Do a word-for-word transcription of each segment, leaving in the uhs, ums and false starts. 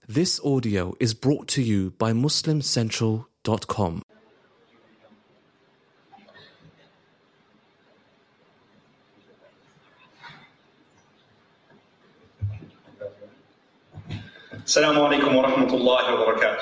This audio is brought to you by Muslim Central dot com. السلام عليكم ورحمة الله وبركاته.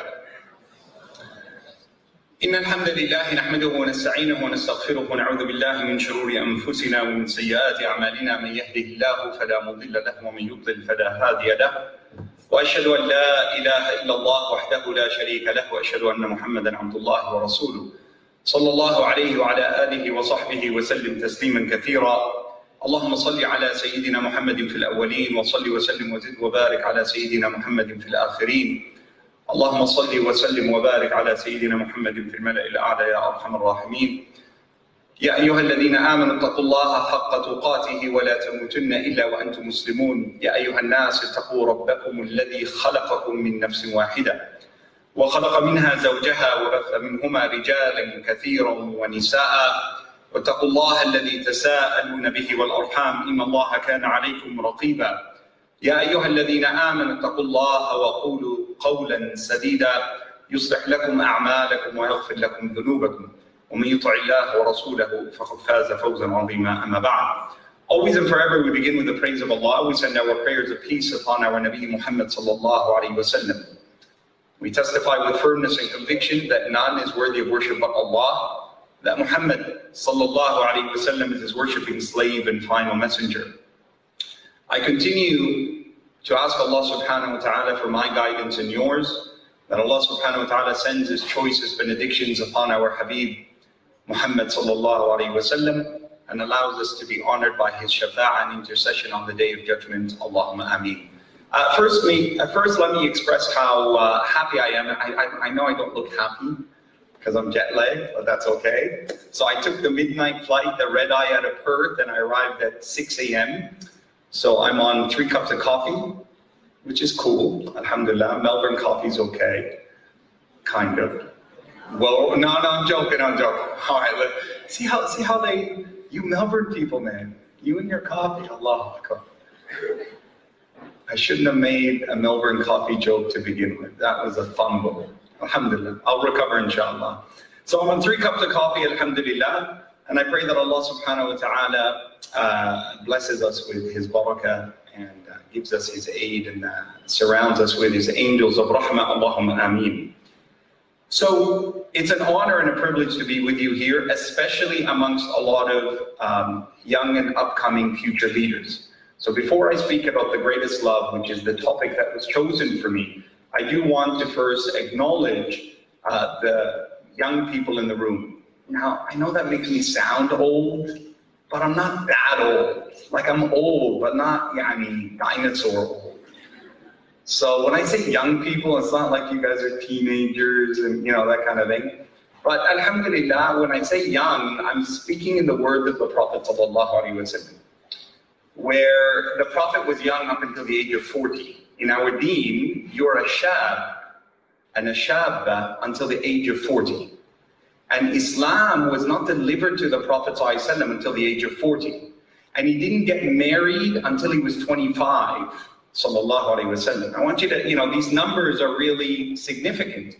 إن الحمد لله نحمده ونستعينه ونستغفره ونعوذ بالله من شرور أنفسنا ومن سيئات أعمالنا. من يهده الله فلا مضل له ومن يضلل فلا هادي له. وأشهد أن لا إله إلا الله وحده لا شريك له وأشهد أن محمدا عبد الله ورسوله صلى الله عليه وعلى آله وصحبه وسلم تسليما كثيرا. اللهم صل على سيدنا محمد في الأولين وصل وسلم وزد وبارك على سيدنا محمد في الآخرين. اللهم صل وسلم وبارك على سيدنا محمد في الملأ الأعلى يا أرحم الراحمين. يا أيها الذين آمنوا اتقوا الله حق تقاته ولا تموتن إلا وأنتم مسلمون. يا أيها الناس اتقوا ربكم الذي خلقكم من نفس واحدة وخلق منها زوجها وبث منهما رجالا كثيرا ونساء. واتقوا الله الذي تساءلون به والأرحام إن الله كان عليكم رقيبا. يا أيها الذين آمنوا اتقوا الله وقولوا قولا سديدا يصلح لكم أعمالكم ويغفر لكم ذنوبكم ومن يطع الله ورسوله فقد فاز فوزا عظيما. أما بعد. Always and forever we begin with the praise of Allah. We send our prayers of peace upon our Nabi Muhammad sallallahu alaihi wasallam. We testify with firmness and conviction that none is worthy of worship but Allah, that Muhammad sallallahu alaihi wasallam is his worshipping slave and final messenger. I continue to ask Allah subhanahu wa ta'ala for my guidance and yours, that Allah subhanahu wa ta'ala sends his choicest benedictions upon our Habib Muhammad sallallahu alaihi wasallam and allows us to be honored by his shafa'ah and intercession on the day of judgment. Allahumma ameen. Uh, first, me, uh, first, let me express how uh, happy I am. I, I, I know I don't look happy because I'm jet lagged, but that's okay. So I took the midnight flight, the red eye out of Perth, and I arrived at six a m So I'm on three cups of coffee, which is cool. Alhamdulillah. Melbourne coffee's okay. Kind of. Well, no, no, I'm joking, I'm joking. All right, look. See how, see how they, you Melbourne people, man. You and your coffee, Allah Akbar. I shouldn't have made a Melbourne coffee joke to begin with. That was a fumble. Alhamdulillah. I'll recover, inshallah. So I'm on three cups of coffee, alhamdulillah. And I pray that Allah subhanahu wa ta'ala uh, blesses us with his barakah and uh, gives us his aid and uh, surrounds us with his angels of rahmah. Allahumma ameen. So it's an honor and a privilege to be with you here, especially amongst a lot of um, young and upcoming future leaders. So before I speak about the greatest love, which is the topic that was chosen for me, I do want to first acknowledge uh, the young people in the room. Now, I know that makes me sound old, but I'm not that old. Like, I'm old, but not, yeah, I mean, dinosaur old. So when I say young people, it's not like you guys are teenagers and, you know, that kind of thing. But alhamdulillah, when I say young, I'm speaking in the word of the Prophet sallallahu alaihi wasallam, where the Prophet was young up until the age of forty. In our deen, you're a shab and a shabba until the age of forty. And Islam was not delivered to the Prophet ﷺ until the age of forty. And he didn't get married until he was twenty-five, sallallahu alaihi wasallam. I want you to, you know, these numbers are really significant.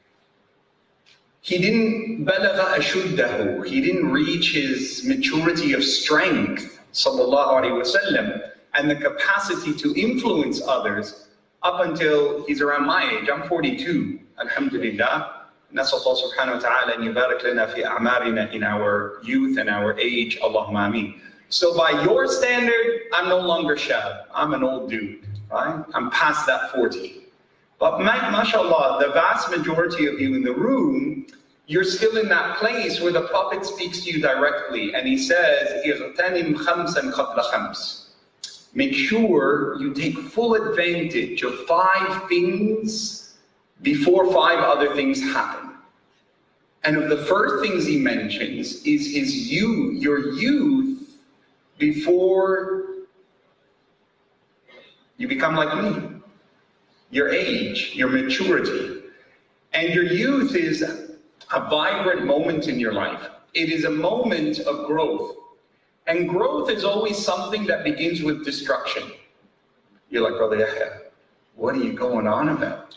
He didn't balagha ashuddahu. He didn't reach his maturity of strength, sallallahu alaihi wasallam, and the capacity to influence others up until he's around my age. I'm forty-two, alhamdulillah. Nas'al Allah subhanahu wa ta'ala an yubarak lana fi a'marina, in our youth and our age. Allahumma ameen. So by your standard, I'm no longer shab. I'm an old dude, right? I'm past that forty. But mashallah, the vast majority of you in the room, you're still in that place where the Prophet speaks to you directly, and he says, "Ightanim khamsan qabla khams." Make sure you take full advantage of five things before five other things happen. And of the first things he mentions is his youth, your youth, before you become like me. Your age, your maturity. And your youth is a vibrant moment in your life. It is a moment of growth. And growth is always something that begins with destruction. You're like, Brother Yahya, what are you going on about?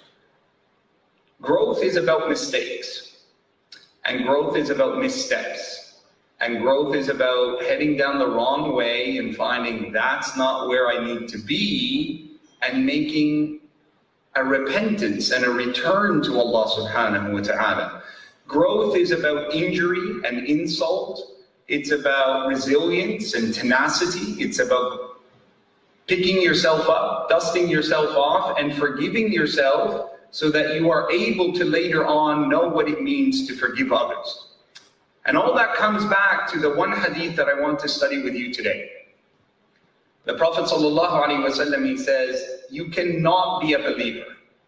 Growth is about mistakes, and growth is about missteps, and growth is about heading down the wrong way and finding that's not where I need to be, and making a repentance and a return to Allah subhanahu wa ta'ala. Growth is about injury and insult. It's about resilience and tenacity. It's about picking yourself up, dusting yourself off, and forgiving yourself so that you are able to later on know what it means to forgive others. And all that comes back to the one hadith that I want to study with you today. The Prophet sallallahu alaihi wasallam, he says, you cannot be a believer.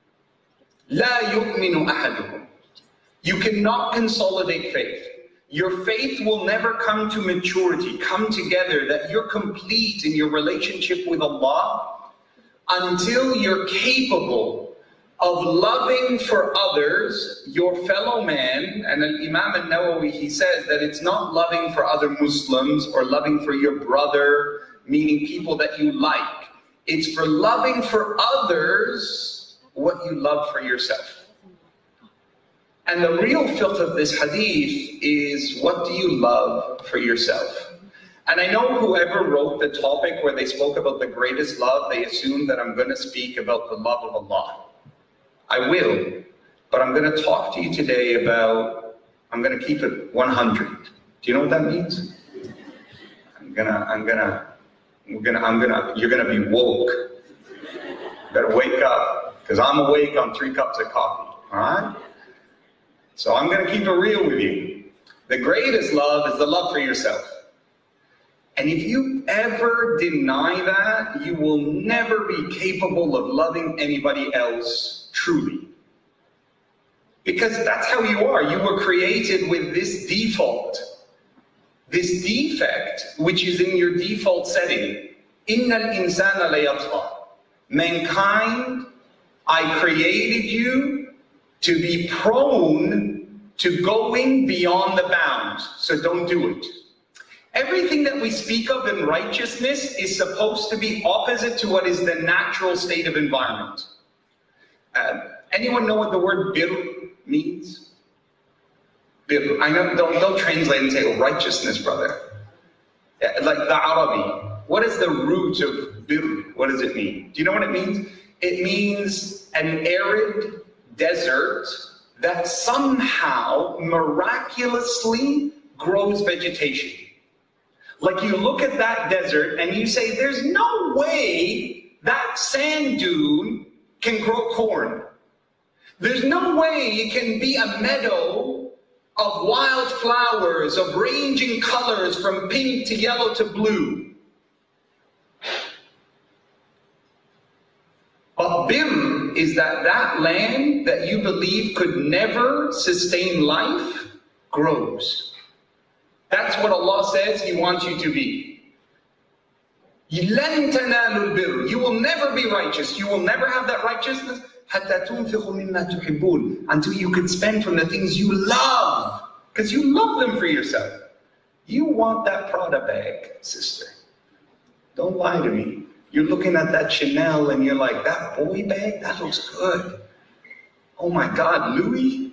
La yu'minu ahadukum. You cannot consolidate faith. Your faith will never come to maturity, come together, that you're complete in your relationship with Allah until you're capable of loving for others, your fellow man. And Imam al-Nawawi, he says that it's not loving for other Muslims or loving for your brother, meaning people that you like. It's for loving for others what you love for yourself. And the real fiqh of this hadith is, what do you love for yourself? And I know whoever wrote the topic where they spoke about the greatest love, they assumed that I'm going to speak about the love of Allah. I will, but I'm going to talk to you today about, I'm going to keep it one hundred. Do you know what that means? I'm going to, I'm going to, we're going to, I'm going to, you're going to be woke. You better wake up, because I'm awake on three cups of coffee, all right? So I'm going to keep it real with you. The greatest love is the love for yourself. And if you ever deny that, you will never be capable of loving anybody else truly. Because that's how you are. You were created with this default, this defect, which is in your default setting. Inna al-insana layatgha. Mankind, I created you to be prone to going beyond the bounds, so don't do it. Everything that we speak of in righteousness is supposed to be opposite to what is the natural state of environment. Uh, anyone know what the word birr means? Birr. I know, don't, don't translate and say, oh, righteousness, brother. Like the Arabi. What is the root of birr? What does it mean? Do you know what it means? It means an arid desert that somehow miraculously grows vegetation. Like you look at that desert and you say, there's no way that sand dune can grow corn. There's no way it can be a meadow of wild flowers, of ranging colors from pink to yellow to blue. But birr is that that land that you believe could never sustain life grows. That's what Allah says He wants you to be. لَن تَنَالُوا الْبِرَّ. You will never be righteous. You will never have that righteousness حَتَّى تُنْفِقُوا مِمَّا تُحِبُّونَ, until you can spend from the things you love, because you love them for yourself. You want that Prada bag, sister. Don't lie to me. You're looking at that Chanel and you're like, that boy bag, that looks good. Oh my God, Louis?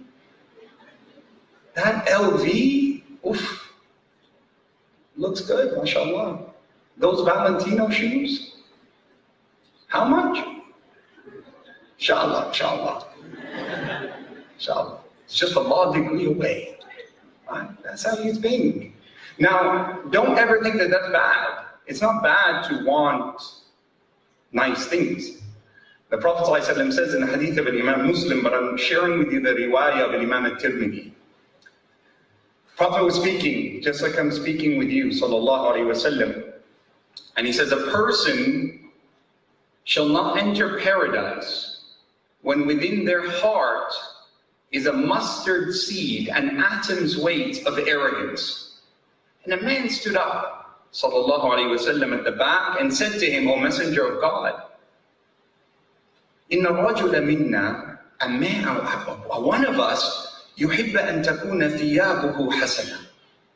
That L V? Oof. Looks good, mashallah. Those Valentino shoes? How much? Inshallah, inshallah. Inshallah. It's just a law degree away. Right? That's how he's being. Now, don't ever think that that's bad. It's not bad to want nice things. The Prophet ﷺ says in the hadith of Imam Muslim, but I'm sharing with you the riwayah of Imam al-Tirmidhi. The Prophet was speaking, just like I'm speaking with you, sallallahu alayhi wa sallam. And he says, a person shall not enter paradise when within their heart is a mustard seed, an atom's weight of arrogance. And a man stood up, sallallahu alayhi wa sallam, at the back and said to him, O Messenger of God, Inna rajula minna, a man, one of us, يحب أن تكون ثيابه حسنة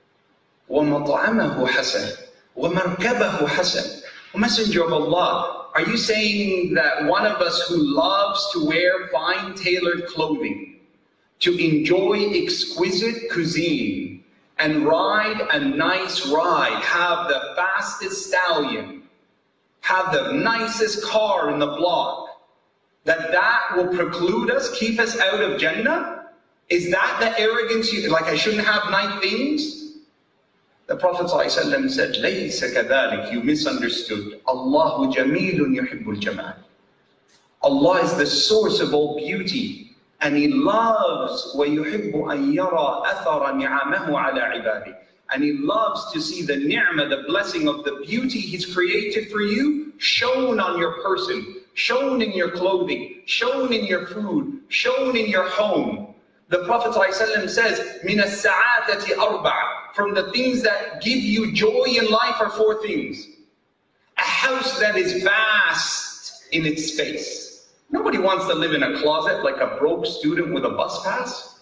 ومطعمه حسن ومركبه حسن. O Messenger of Allah, are you saying that one of us who loves to wear fine tailored clothing, to enjoy exquisite cuisine, and ride a nice ride, have the fastest stallion, have the nicest car in the block, that that will preclude us, keep us out of Jannah? Is that the arrogance, you, like I shouldn't have nice things? The Prophet ﷺ said, لَيْسَ كَذَلِكَ, you misunderstood. Allahu jamilun yuhibbul jamal. Allah is the source of all beauty, and He loves وَيُحِبُّ أَن يَرَى أَثَرَ نِعَمَهُ عَلَى عِبَادِهِ. And He loves to see the ni'mah, the blessing of the beauty He's created for you, shown on your person, shown in your clothing, shown in your food, shown in your home. The Prophet ﷺ says, مِنَ السَّعَادَةِ أَرْبَعَ, from the things that give you joy in life are four things. A house that is vast in its space. Nobody wants to live in a closet like a broke student with a bus pass.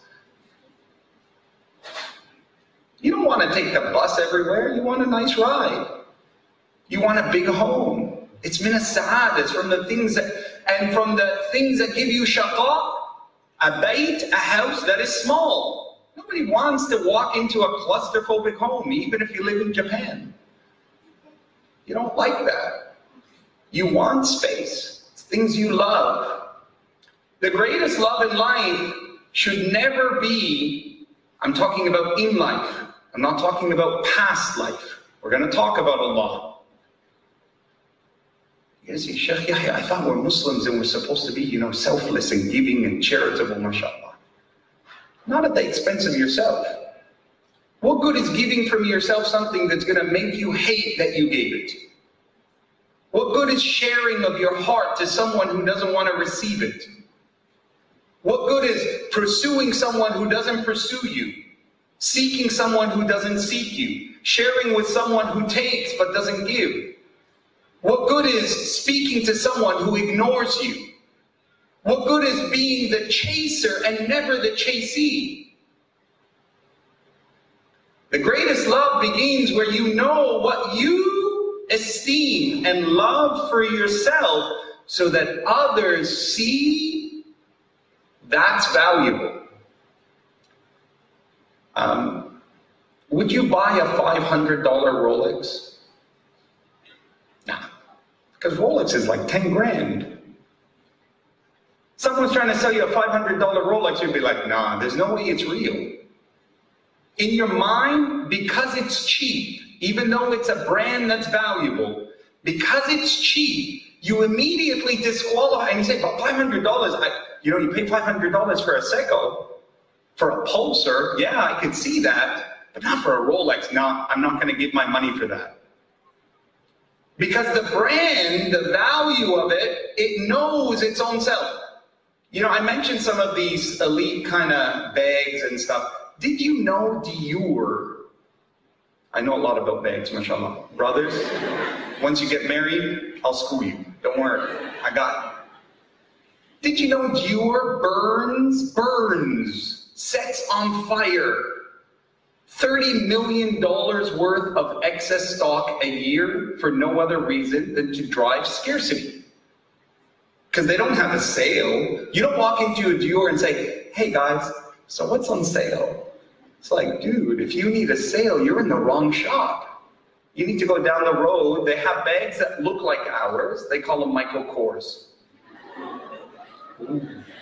You don't want to take the bus everywhere. You want a nice ride. You want a big home. It's min as-sa'ad. It's from the things that, and from the things that give you shaqa, a bayt, a house that is small. Nobody wants to walk into a claustrophobic home, even if you live in Japan. You don't like that. You want space. It's things you love. The greatest love in life should never be, I'm talking about in life. I'm not talking about past life. We're going to talk about Allah. You say, Sheikh Yahya, I thought we're Muslims and we're supposed to be, you know, selfless and giving and charitable, mashallah. Not at the expense of yourself. What good is giving from yourself something that's going to make you hate that you gave it? What good is sharing of your heart to someone who doesn't want to receive it? What good is pursuing someone who doesn't pursue you? Seeking someone who doesn't seek you? Sharing with someone who takes but doesn't give? What good is speaking to someone who ignores you? What good is being the chaser and never the chasee? The greatest love begins where you know what you esteem and love for yourself so that others see that's valuable. Um, would you buy a five hundred dollar Rolex? Nah, because Rolex is like ten grand. Someone's trying to sell you a five hundred dollar Rolex, you'd be like, nah, there's no way it's real. In your mind, because it's cheap, even though it's a brand that's valuable, because it's cheap, you immediately disqualify and you say, but five hundred dollars, I, you know, you pay five hundred dollars for a Seiko, for a Pulsar, yeah, I could see that, but not for a Rolex. No, I'm not going to give my money for that. Because the brand, the value of it, it knows its own self. You know, I mentioned some of these elite kind of bags and stuff. Did you know Dior? I know a lot about bags, mashallah. Brothers, once you get married, I'll school you. Don't worry, I got you. Did you know Dior burns, burns, sets on fire thirty million dollars worth of excess stock a year for no other reason than to drive scarcity? Because they don't have a sale. You don't walk into a Dior and say, hey guys, so what's on sale? It's like, dude, if you need a sale, you're in the wrong shop. You need to go down the road. They have bags that look like ours. They call them Michael Kors. Ooh.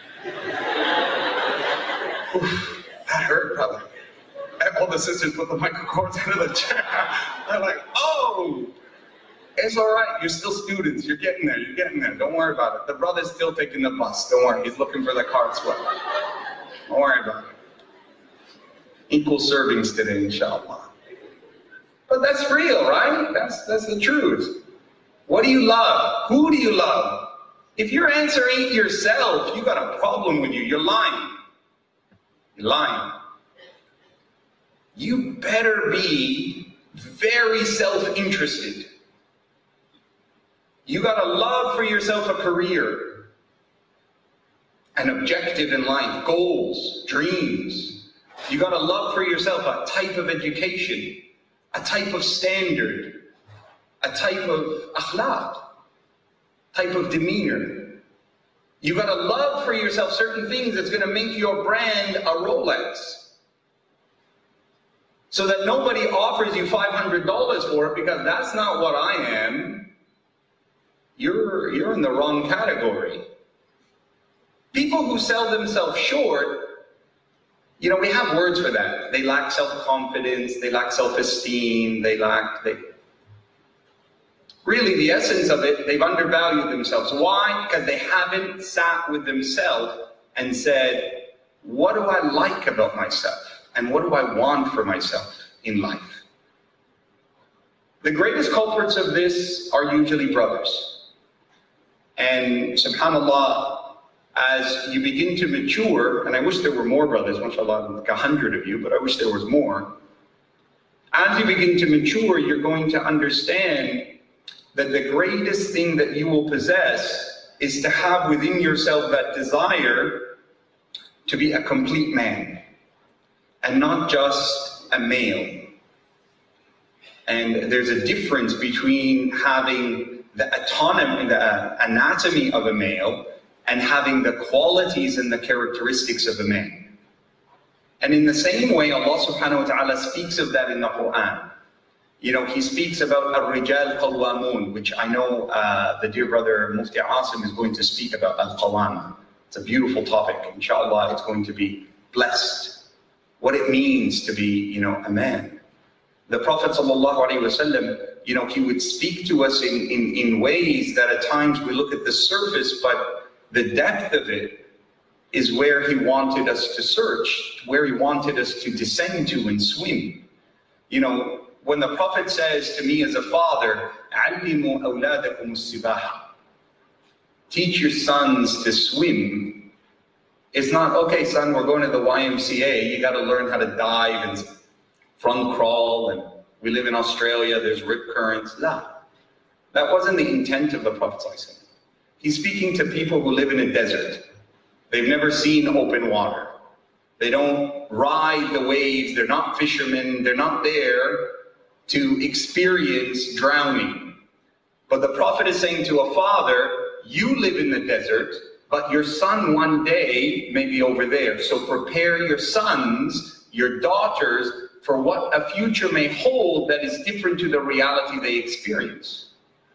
Oof, that hurt, brother. All the sisters put the Michael Kors out of the chair. They're like, oh, it's all right. You're still students. You're getting there. You're getting there. Don't worry about it. The brother's still taking the bus. Don't worry. He's looking for the card sweat. Don't worry about it. Equal servings today, inshallah. But that's real, right? That's, that's the truth. What do you love? Who do you love? If your answer ain't yourself, you got a problem with you. You're lying. You're lying. You better be very self-interested. You got a love for yourself, a career, an objective in life, goals, dreams. You got a love for yourself, a type of education, a type of standard, a type of akhlaq. type of demeanor. You got to love for yourself certain things that's going to make your brand a Rolex. So that nobody offers you five hundred dollars for it, because that's not what I am. You're, you're in the wrong category. People who sell themselves short, you know, we have words for that. They lack self-confidence, they lack self-esteem, they lack... They, really, the essence of it, they've undervalued themselves. Why? Because they haven't sat with themselves and said, what do I like about myself? And what do I want for myself in life? The greatest culprits of this are usually brothers. And subhanAllah, as you begin to mature, and I wish there were more brothers, mashallah, like a hundred of you, but I wish there was more. As you begin to mature, you're going to understand that the greatest thing that you will possess is to have within yourself that desire to be a complete man. And not just a male. And there's a difference between having the autonomy, the anatomy of a male, and having the qualities and the characteristics of a man. And in the same way, Allah subhanahu wa ta'ala speaks of that in the Quran. You know, He speaks about Ar-Rijal Qawwamun, which I know uh, the dear brother Mufti Asim is going to speak about Al-Qawwama. It's a beautiful topic. Inshallah, it's going to be blessed. What it means to be, you know, a man. The Prophet sallallahu alaihi wasallam, you know, he would speak to us in, in, in ways that at times we look at the surface, but the depth of it is where he wanted us to search, where he wanted us to descend to and swim. You know, when the Prophet says to me as a father, "Allimu awladakum as-sibaha," teach your sons to swim. It's not, okay, son, we're going to the Y M C A. You got to learn how to dive and front crawl. And we live in Australia. There's rip currents. No, that wasn't the intent of the Prophet. He's speaking to people who live in a desert. They've never seen open water. They don't ride the waves. They're not fishermen. They're not there to experience drowning. But the Prophet is saying to a father, you live in the desert, but your son one day may be over there. So prepare your sons, your daughters, for what a future may hold that is different to the reality they experience.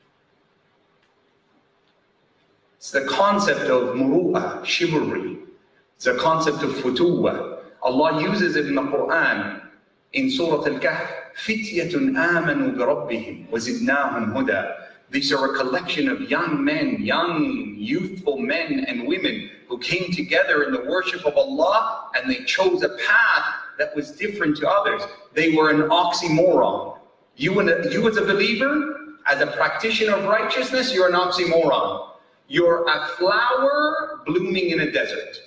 It's the concept of muru'ah, chivalry. It's the concept of futuwa. Allah uses it in the Quran, in Surah Al-Kahf. فِتْيَةٌ آمَنُوا بِرَبِّهِمْ وَزِدْنَاهُمْ هُدًى. These are a collection of young men, young, youthful men and women who came together in the worship of Allah, and they chose a path that was different to others. They were an oxymoron. You, and a, you as a believer, as a practitioner of righteousness, you're an oxymoron. You're a flower blooming in a desert.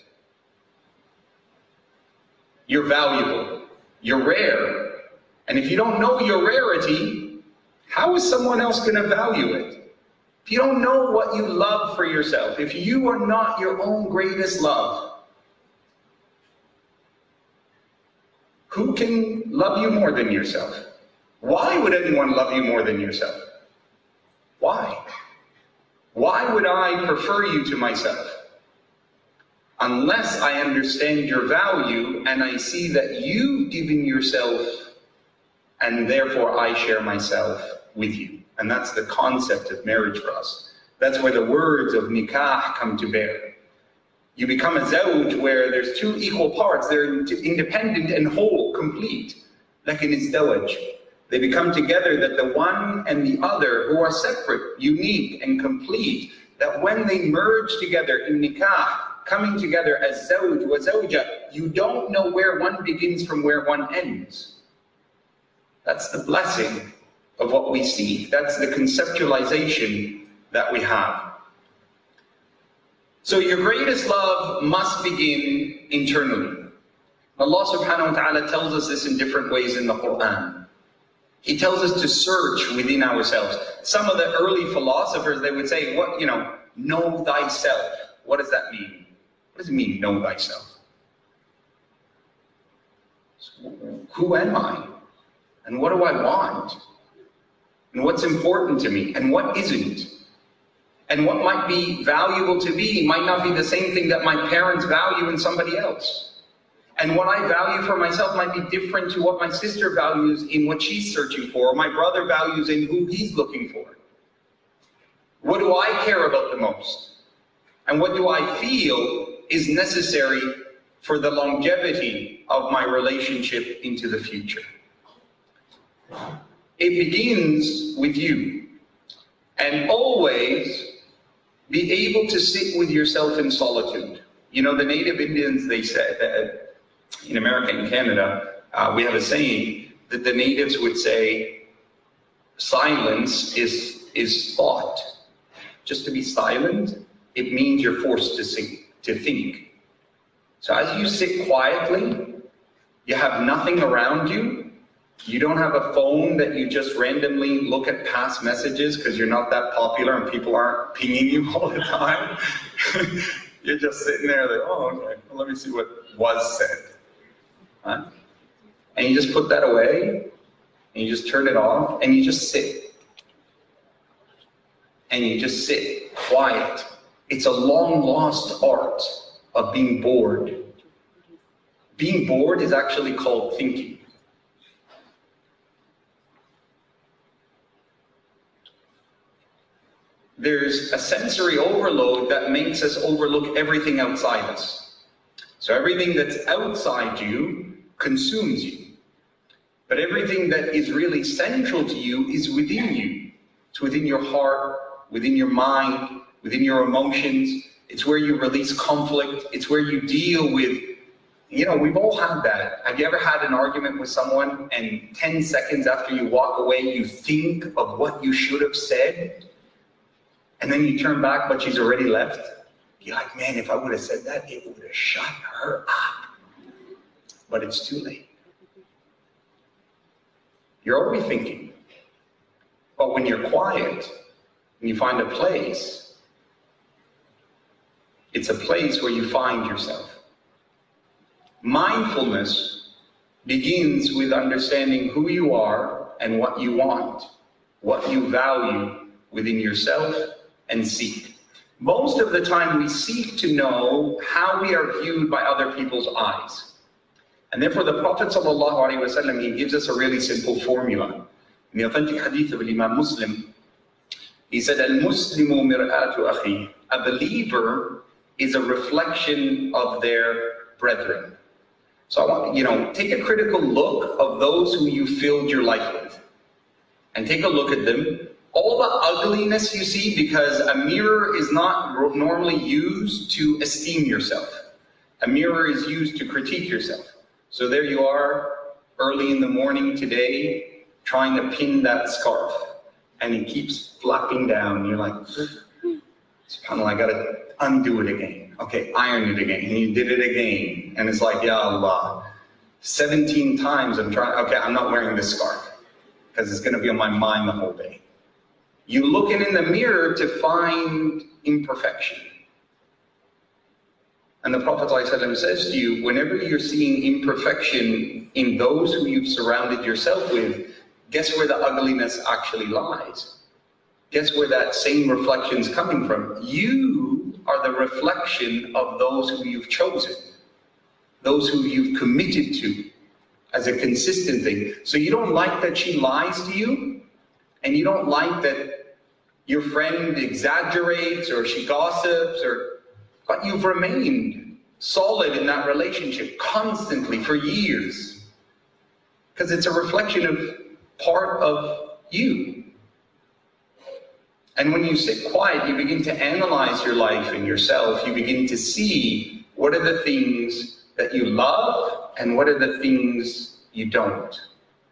You're valuable. You're rare. And if you don't know your rarity, how is someone else going to value it? If you don't know what you love for yourself, if you are not your own greatest love, who can love you more than yourself? Why would anyone love you more than yourself? Why? Why would I prefer you to myself? Unless I understand your value and I see that you've given yourself, and therefore I share myself with you. And that's the concept of marriage for us. That's where the words of nikah come to bear. You become a zawj where there's two equal parts. They're independent and whole, complete. Like in izdawaj. They become together, that the one and the other, who are separate, unique and complete, that when they merge together in nikah, coming together as zawj wa zawja, you don't know where one begins from where one ends. That's the blessing of what we see. That's the conceptualization that we have. So your greatest love must begin internally. Allah subhanahu wa ta'ala tells us this in different ways in the Quran. He tells us to search within ourselves. Some of the early philosophers, they would say, what, you know, know thyself. What does that mean? What does it mean, know thyself? So, who am I? And what do I want? And what's important to me? And what isn't? And what might be valuable to me might not be the same thing that my parents value in somebody else. And what I value for myself might be different to what my sister values in what she's searching for, or my brother values in who he's looking for. What do I care about the most? And what do I feel is necessary for the longevity of my relationship into the future? It begins with you. And always be able to sit with yourself in solitude. You know, the native Indians, they said that in America and Canada, uh, we have a saying that the natives would say, silence is, is thought. Just to be silent, it means you're forced to think, to think. So as you sit quietly, you have nothing around you. You don't have a phone that you just randomly look at past messages because you're not that popular and people aren't pinging you all the time. You're just sitting there like, oh, okay, well, let me see what was said. Huh? And you just put that away, and you just turn it off, and you just sit. And you just sit quiet. It's a long lost art of being bored. Being bored is actually called thinking. There's a sensory overload that makes us overlook everything outside us. So everything that's outside you consumes you. But everything that is really central to you is within you. It's within your heart, within your mind, within your emotions. It's where you release conflict. It's where you deal with, you know, we've all had that. Have you ever had an argument with someone and ten seconds after you walk away, you think of what you should have said? And then you turn back, but she's already left. You're like, man, if I would have said that, it would have shut her up. But it's too late. You're already thinking. But when you're quiet and you find a place, it's a place where you find yourself. Mindfulness begins with understanding who you are and what you want, what you value within yourself and seek. Most of the time we seek to know how we are viewed by other people's eyes. And therefore the Prophet ﷺ, he gives us a really simple formula. In the authentic hadith of Imam Muslim, he said, Al-Muslimu mir'atu akhi. A believer is a reflection of their brethren. So I want, you know, take a critical look of those who you filled your life with. And take a look at them. All the ugliness you see, because a mirror is not normally used to esteem yourself. A mirror is used to critique yourself. So there you are, early in the morning today, trying to pin that scarf. And it keeps flapping down. You're like, subhanAllah, I gotta undo it again. Okay, iron it again. And you did it again. And it's like, Ya Allah, seventeen times I'm trying, okay, I'm not wearing this scarf because it's gonna be on my mind the whole day. You looking in the mirror to find imperfection. And the Prophet ﷺ says to you, whenever you're seeing imperfection in those who you've surrounded yourself with, guess where the ugliness actually lies? Guess where that same reflection is coming from? You are the reflection of those who you've chosen, those who you've committed to as a consistent thing. So you don't like that she lies to you, and you don't like that your friend exaggerates or she gossips, or, but you've remained solid in that relationship constantly for years because it's a reflection of part of you. And when you sit quiet, you begin to analyze your life and yourself. You begin to see what are the things that you love and what are the things you don't.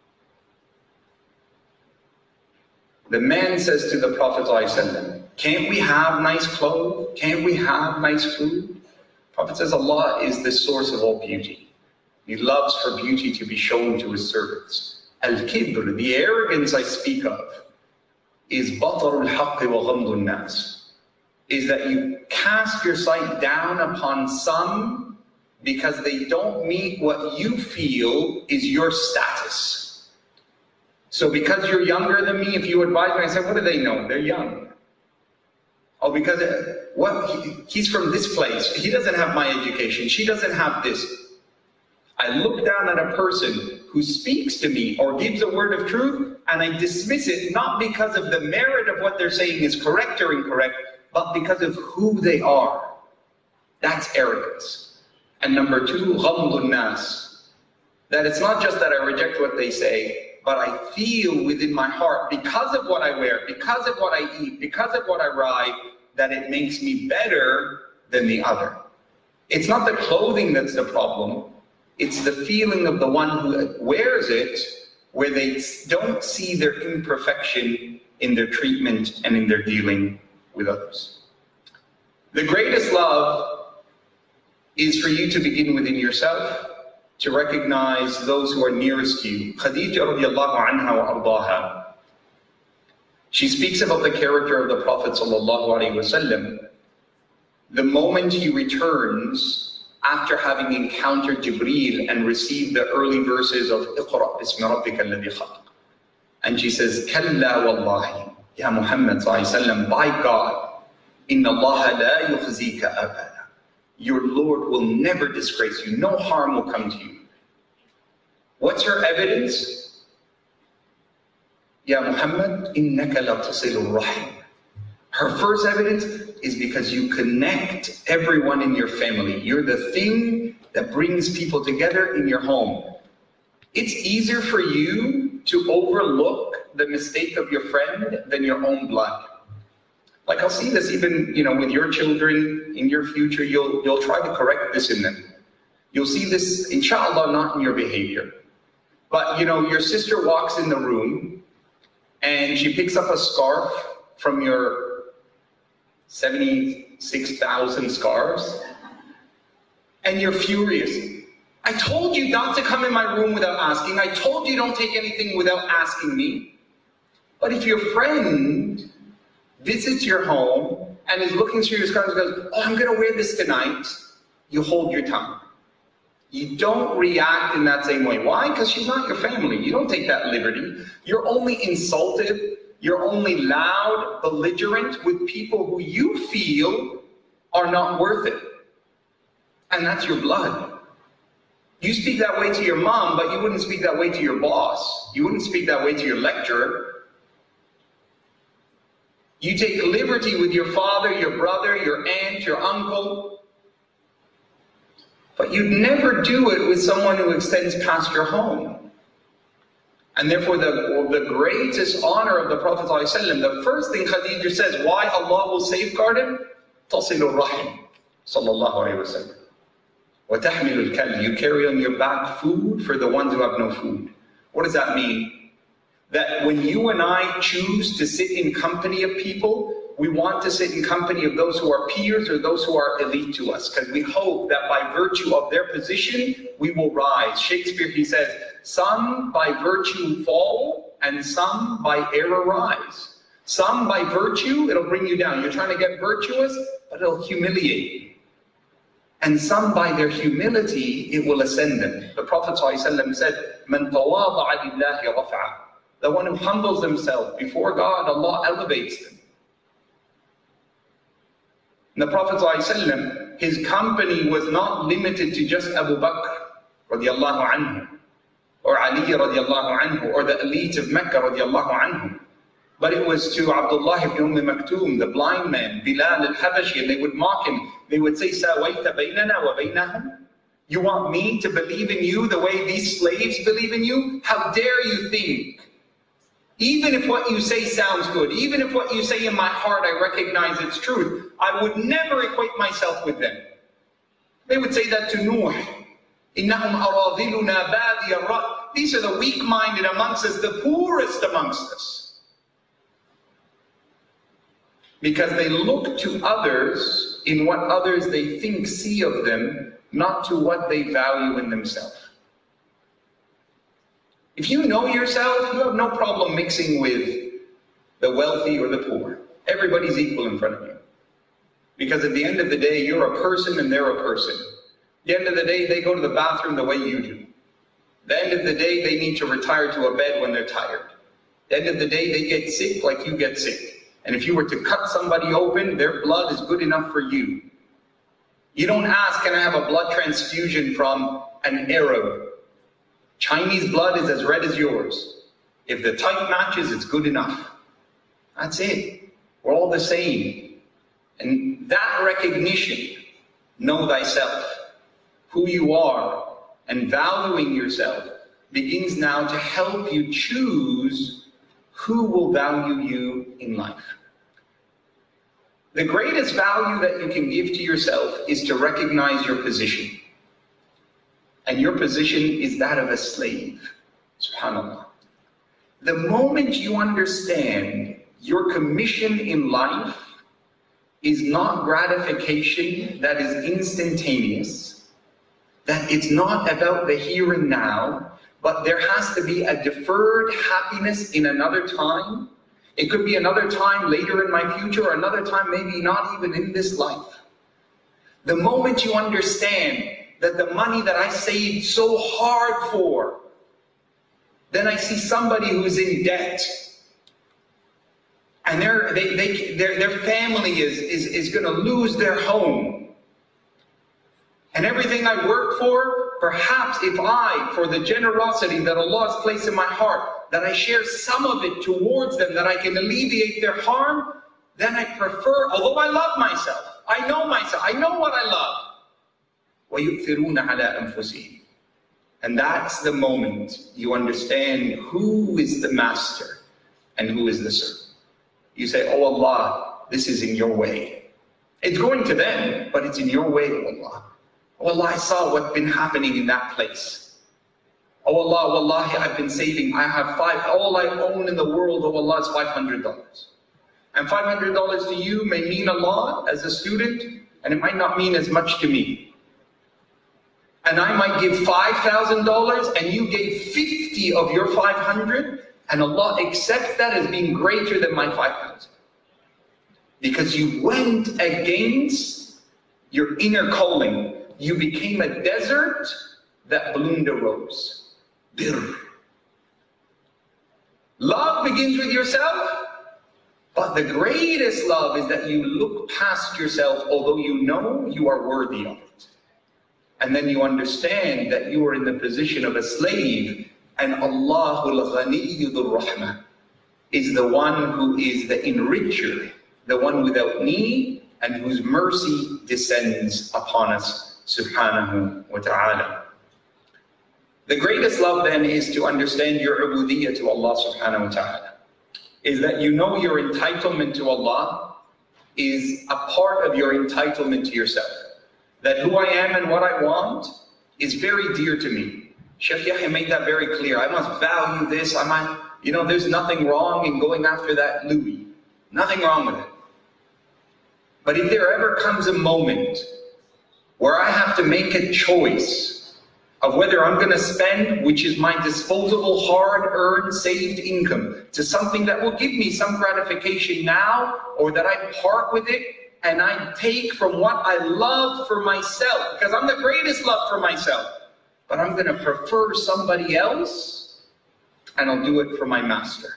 The man says to the Prophet ﷺ, can't we have nice clothes? Can't we have nice food? The Prophet says Allah is the source of all beauty. He loves for beauty to be shown to his servants. Al-Kibr, the arrogance I speak of, is batarul haqqi wa ghamdun nas, is that you cast your sight down upon some because they don't meet what you feel is your status. So because you're younger than me, if you advise me, I say, what do they know? They're young. Oh, because uh, what he, he's from this place. He doesn't have my education. She doesn't have this. I look down at a person who speaks to me or gives a word of truth, and I dismiss it not because of the merit of what they're saying is correct or incorrect, but because of who they are. That's arrogance. And number two, ghamdun nas. That it's not just that I reject what they say, but I feel within my heart, because of what I wear, because of what I eat, because of what I ride, that it makes me better than the other. It's not the clothing that's the problem. It's the feeling of the one who wears it, where they don't see their imperfection in their treatment and in their dealing with others. The greatest love is for you to begin within yourself, to recognize those who are nearest to you. Khadija radiallahu anha wa ardaha. She speaks about the character of the Prophet sallallahu alaihi wasallam. The moment he returns after having encountered Jibreel and received the early verses of Iqra bismi rabbika alladhi khalaq. And she says, Kalla wallahi, Ya Muhammad sallallahu alaihi wasallam, by God, inna Allah la yukhzika abada. Your Lord will never disgrace you. No harm will come to you. What's her evidence? Ya Muhammad, innaka la tasilu rahim. Her first evidence is because you connect everyone in your family. You're the thing that brings people together in your home. It's easier for you to overlook the mistake of your friend than your own blood. Like I'll see this even, you know, with your children in your future, you'll, you'll try to correct this in them. You'll see this, inshallah, not in your behavior. But, you know, your sister walks in the room and she picks up a scarf from your seventy-six thousand scarves and you're furious. I told you not to come in my room without asking. I told you don't take anything without asking me. But if your friend visits your home and is looking through your scarves and goes, oh, I'm going to wear this tonight, you hold your tongue. You don't react in that same way. Why? Because she's not your family. You don't take that liberty. You're only insulted. You're only loud, belligerent with people who you feel are not worth it. And that's your blood. You speak that way to your mom, but you wouldn't speak that way to your boss. You wouldn't speak that way to your lecturer. You take liberty with your father, your brother, your aunt, your uncle. But you'd never do it with someone who extends past your home. And therefore the, the greatest honor of the Prophet ﷺ, the first thing Khadija says, why Allah will safeguard him? تَصِلُ الرَّحِمِ sallallahu alayhi wa sallam. وَتَحْمِلُ الْكَلِّ. You carry on your back food for the ones who have no food. What does that mean? That when you and I choose to sit in company of people, we want to sit in company of those who are peers or those who are elite to us, because we hope that by virtue of their position, we will rise. Shakespeare, he says, some by virtue fall, and some by error rise. Some by virtue, it'll bring you down. You're trying to get virtuous, but it'll humiliate you. And some by their humility, it will ascend them. The Prophet ﷺ said, مَنْ تَوَاضَعَ لِلَّهِ رَفْعَهُ. The one who humbles himself before God, Allah elevates them. And the Prophet ﷺ, his company was not limited to just Abu Bakr radiallahu anhu, or Ali radiallahu anhu, or the elite of Mecca radiallahu anhu. But it was to Abdullah ibn Umm Maktoum, the blind man, Bilal al-Habashi, and they would mock him. They would say, سَوَيْتَ بَيْنَنَا وَبَيْنَهُمْ. You want me to believe in you the way these slaves believe in you? How dare you think? Even if what you say sounds good, even if what you say in my heart I recognize its truth, I would never equate myself with them. They would say that to Nuh. إِنَّهُمْ أَرَاذِلُنَا بَادِيَ الرَّأْيِ. These are the weak-minded amongst us, the poorest amongst us. Because they look to others in what others they think see of them, not to what they value in themselves. If you know yourself, you have no problem mixing with the wealthy or the poor. Everybody's equal in front of you. Because at the end of the day, you're a person and they're a person. At the end of the day, they go to the bathroom the way you do. At the end of the day, they need to retire to a bed when they're tired. At the end of the day, they get sick like you get sick. And if you were to cut somebody open, their blood is good enough for you. You don't ask, can I have a blood transfusion from an Arab? Chinese blood is as red as yours. If the type matches, it's good enough. That's it. We're all the same. And that recognition, know thyself, who you are, and valuing yourself, begins now to help you choose who will value you in life. The greatest value that you can give to yourself is to recognize your position. And your position is that of a slave. SubhanAllah. The moment you understand your commission in life is not gratification that is instantaneous, that it's not about the here and now, but there has to be a deferred happiness in another time. It could be another time later in my future, or another time maybe not even in this life. The moment you understand that the money that I saved so hard for, then I see somebody who's in debt, and their they, they, their, their family is, is, is going to lose their home. And everything I worked for, perhaps if I, for the generosity that Allah has placed in my heart, that I share some of it towards them, that I can alleviate their harm, then I prefer, although I love myself, I know myself, I know what I love. وَيُؤْثِرُونَ عَلَىٰ أَنفُسِهِمْ. And that's the moment you understand who is the master and who is the servant. You say, oh Allah, this is in your way. It's going to them, but it's in your way, oh Allah. Oh Allah, I saw what's been happening in that place. Oh Allah, wallahi, I've been saving. I have five, all I own in the world, oh Allah, is five hundred dollars. And five hundred dollars to you may mean a lot as a student, and it might not mean as much to me. And I might give five thousand dollars, and you gave fifty of your five hundred, and Allah accepts that as being greater than my five thousand. Because you went against your inner calling. You became a desert that bloomed a rose. Bir. Love begins with yourself, but the greatest love is that you look past yourself, although you know you are worthy of it. And then you understand that you are in the position of a slave, and Allahul Ghaniyyu Dhur Rahmah is the one who is the enricher, the one without need, and whose mercy descends upon us, subhanahu wa ta'ala. The greatest love then is to understand your ubudiyyah to Allah subhanahu wa ta'ala. Is that you know your entitlement to Allah is a part of your entitlement to yourself. That who I am and what I want is very dear to me. Shaykh Yahya made that very clear. I must value this. I might, you know, there's nothing wrong in going after that Louis. Nothing wrong with it. But if there ever comes a moment where I have to make a choice of whether I'm going to spend, which is my disposable, hard-earned, saved income, to something that will give me some gratification now, or that I part with it and I take from what I love for myself, because I'm the greatest love for myself, but I'm going to prefer somebody else, and I'll do it for my master.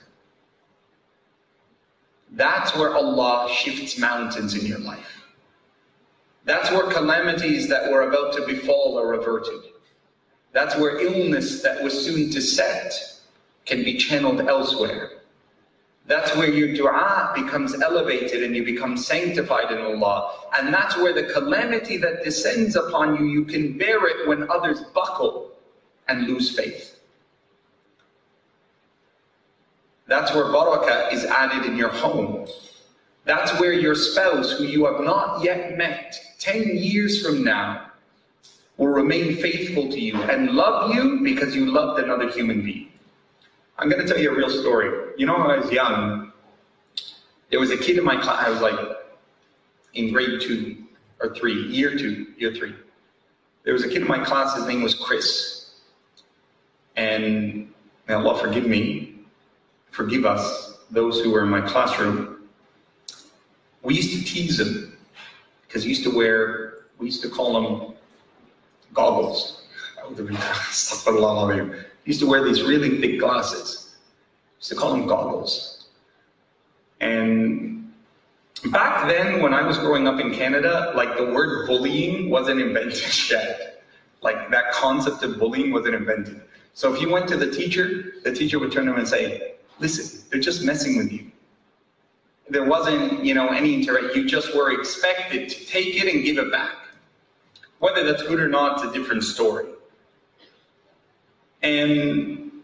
That's where Allah shifts mountains in your life. That's where calamities that were about to befall are averted. That's where illness that was soon to set can be channeled elsewhere. That's where your dua becomes elevated and you become sanctified in Allah. And that's where the calamity that descends upon you, you can bear it when others buckle and lose faith. That's where barakah is added in your home. That's where your spouse, who you have not yet met, ten years from now, will remain faithful to you and love you because you loved another human being. I'm going to tell you a real story. You know, when I was young, there was a kid in my class, I was like in grade two or three, year two, year three. There was a kid in my class, his name was Chris. And may Allah forgive me, forgive us, those who were in my classroom. We used to tease him because he used to wear, we used to call him goggles. He used to wear these really thick glasses. We used to call him goggles. And Back then, when I was growing up in Canada, like the word bullying wasn't invented yet. Like that concept of bullying wasn't invented. So if you went to the teacher, the teacher would turn to him and say, listen, they're just messing with you. There wasn't, you know, any interaction. You just were expected to take it and give it back. Whether that's good or not, it's a different story. And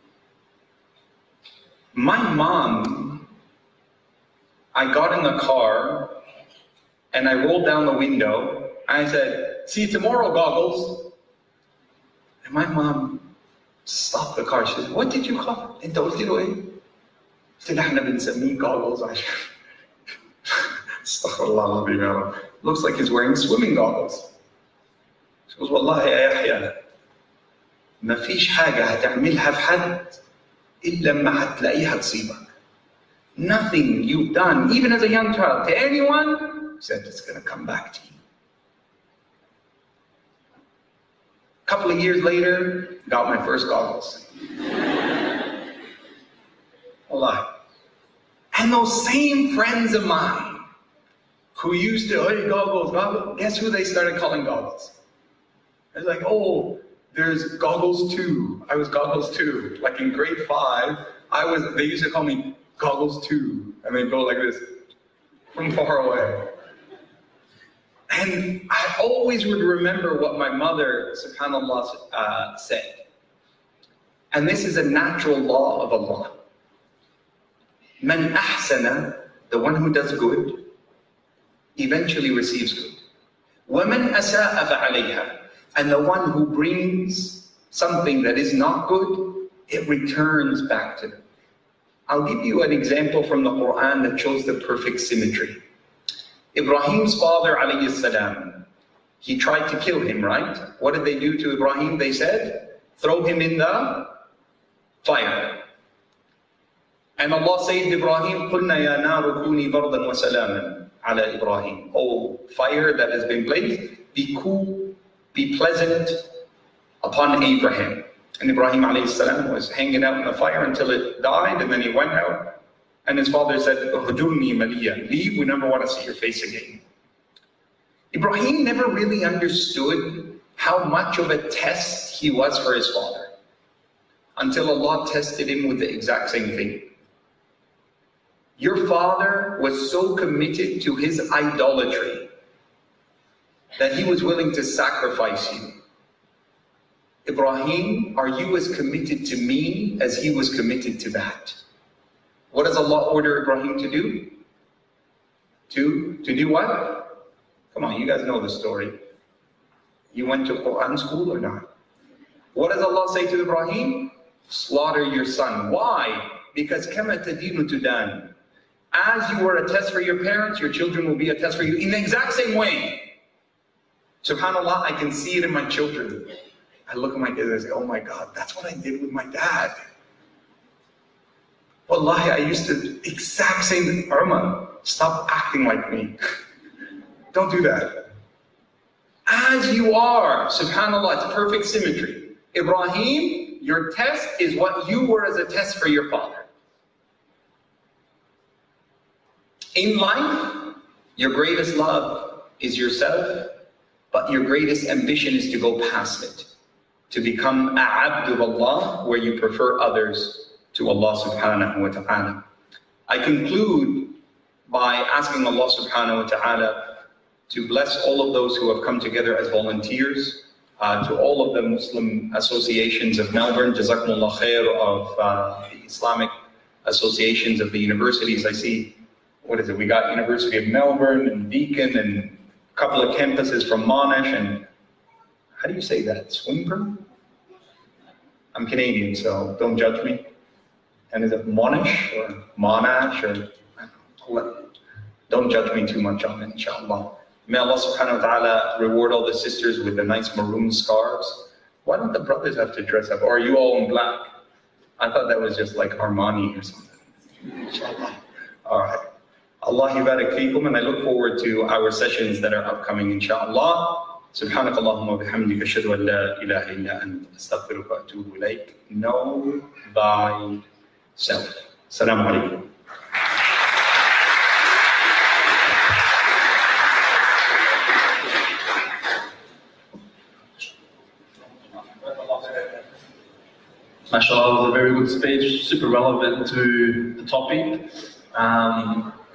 my mom, I got in the car and I rolled down the window and I said, see you tomorrow, Goggles. And my mom stopped the car. She said, what did you call it? قلت له ايه? قلت لها احنا بنسميه goggles. Looks like he's wearing swimming goggles. She goes, والله يا يحيى ما فيش حاجة هتعملها في حد إلا ما هتلاقيها تصيبك. Nothing you've done, even as a young child, to anyone, except it's going to come back to you. A couple of years later, got my first goggles. Allah. And those same friends of mine who used to, hey, goggles, goggles, guess who they started calling goggles? It's like, oh, there's goggles two. I was goggles two. Like in grade five, I was, they used to call me goggles two. And they'd go like this from far away. And I always would remember what my mother, subhanAllah, uh, said. And this is a natural law of Allah. Man ahsana, the one who does good, eventually receives good. وَمَنْ أَسَاءَ فَعَلَيْهَا, and the one who brings something that is not good, it returns back to them. I'll give you an example from the Quran that shows the perfect symmetry. Ibrahim's father, alayhi salam, he tried to kill him, right? What did they do to Ibrahim? They said, throw him in the fire. And Allah saved Ibrahim, قُلْنَا يَا نَارُ كُونِي بَرْضًا وَسَلَامًا عَلَى إِبْرَاهِيمَ. Oh, fire that has been blazed, be cool, be pleasant upon Abraham. And Ibrahim alayhi salam was hanging out in the fire until it died, and then he went out. And his father said, "Hujurni maliya, leave, we never want to see your face again." Ibrahim never really understood how much of a test he was for his father, until Allah tested him with the exact same thing. Your father was so committed to his idolatry that he was willing to sacrifice you. Ibrahim, are you as committed to me as he was committed to that? What does Allah order Ibrahim to do? To, to do what? Come on, you guys know the story. You went to Quran school or not? What does Allah say to Ibrahim? Slaughter your son. Why? Because كَمَا تَدِينُ تُدَانُ. As you were a test for your parents, your children will be a test for you in the exact same way. SubhanAllah, I can see it in my children. I look at my kids and I say, oh my God, that's what I did with my dad. Wallahi, I used to, exact same, Umar, stop acting like me. Don't do that. As you are, subhanAllah, it's perfect symmetry. Ibrahim, your test is what you were as a test for your father. In life, your greatest love is yourself, but your greatest ambition is to go past it. To become a'abd of Allah, where you prefer others to Allah subhanahu wa ta'ala. I conclude by asking Allah subhanahu wa ta'ala to bless all of those who have come together as volunteers, uh, to all of the Muslim associations of Melbourne, Jazakumullah khair, of uh, the Islamic associations of the universities. I see, what is it, we got University of Melbourne and Deakin and a couple of campuses from Monash and, how do you say that, Swinburne? I'm Canadian, so don't judge me. And is it Monash or Monash or, don't judge me too much on it, inshallah. May Allah subhanahu wa ta'ala reward all the sisters with the nice maroon scarves. Why don't the brothers have to dress up? Or are you all in black? I thought that was just like Armani or something. Inshallah. All right. Allah yabarak feekum, and I look forward to our sessions that are upcoming, inshallah. سبحانك اللهم وبحمدك أشهد أن لا إله إلا أنت أستغفرك وأتوب إليك. Know thyself. Assalamu alaikum. MashaAllah, was a very good speech, super relevant to the topic. Um,